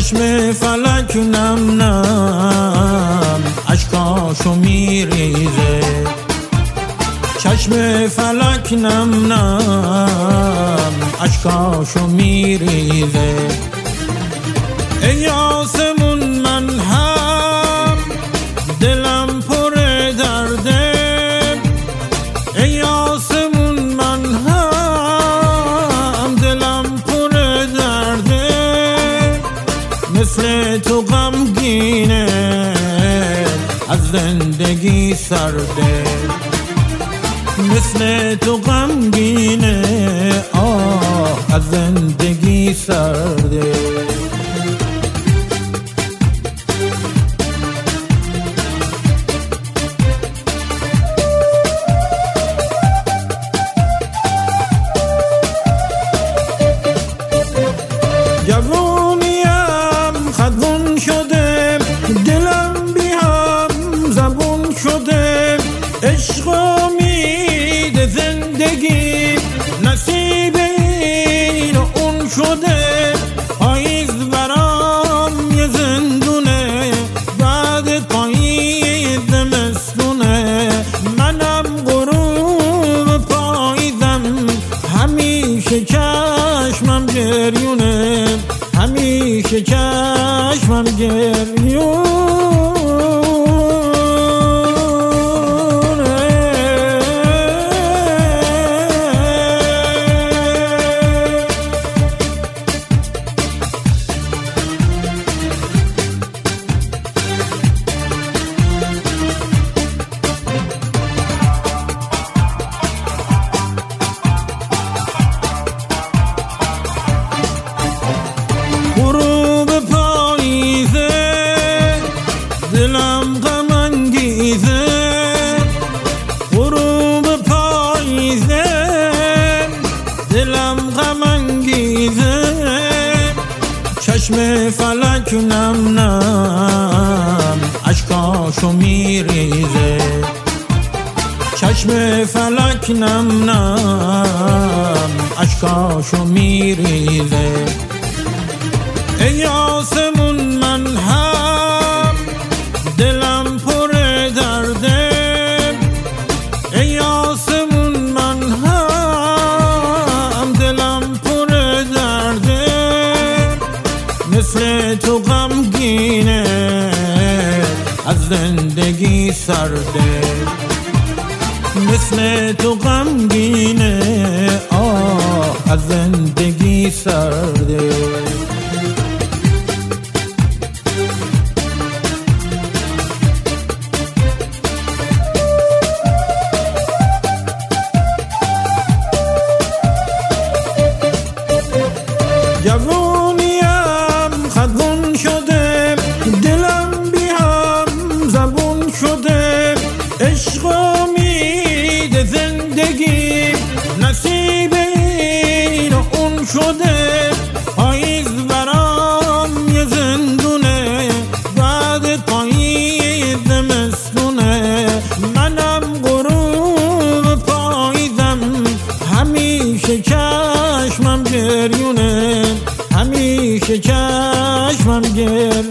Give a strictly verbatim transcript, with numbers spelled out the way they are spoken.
چشم فلک نم نم اشکاشو میریزه، چشم فلک نم نم اشکاشو میریزه. ای آسمون من هم دلم پر درده، ای آسمون من هم دلم پر درده. مثل تو غمگینه از زندگی سرده، مثل تو غمگینه آه از زندگی سرده. جوونیم خدمون شده، دلم بی هم زبون شده. عشق امید زندگی نصیب این و اون شده. پاییز برام یه زندونه، بعد پاییز زمستونه. منم غروب پاییزم، همیشه چشمم گریونه، همیشه چشمم گریونه. غروب پاییزه دلم غم انگیزه، غروب پاییزه دلم غم انگیزه. چشم فلک نم نم اشکاشو میریزه، چشم فلک نم نم اشکاشو میریزه. ای آسمون من هم دلم پر درده، ای آسمون من هم دلم پر درده. مثل تو غمگینه از زندگی سرده، مثل تو غمگینه آه از زندگی سرده. جوونیم خدمون شده، دلم بی هم زبون شده. عشق امید زندگی نصیب این و اون شده. پاییز برام یه زندونه، بعد پاییز زمستونه. منم غروب پاییزم، همیشه چشمم گریونه، همیشه چشمم گریونه.